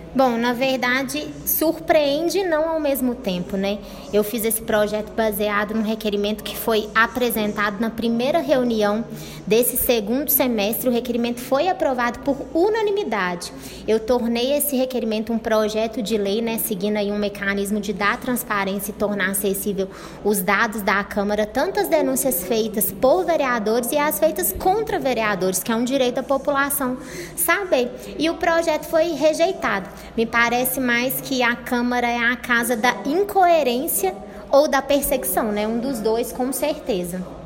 Bom, na verdade, surpreende não ao mesmo tempo, né? Eu fiz esse projeto baseado no requerimento que foi apresentado na primeira reunião desse segundo semestre. O requerimento foi aprovado por unanimidade. Eu tornei esse requerimento um projeto de lei, né? Seguindo aí um mecanismo de dar transparência e tornar acessível os dados da Câmara, tanto as denúncias feitas por vereadores e as feitas contra vereadores, que é um direito da população saber. E o projeto foi rejeitado. Me parece mais que a Câmara é a casa da incoerência ou da perseguição, né? Um dos dois, com certeza.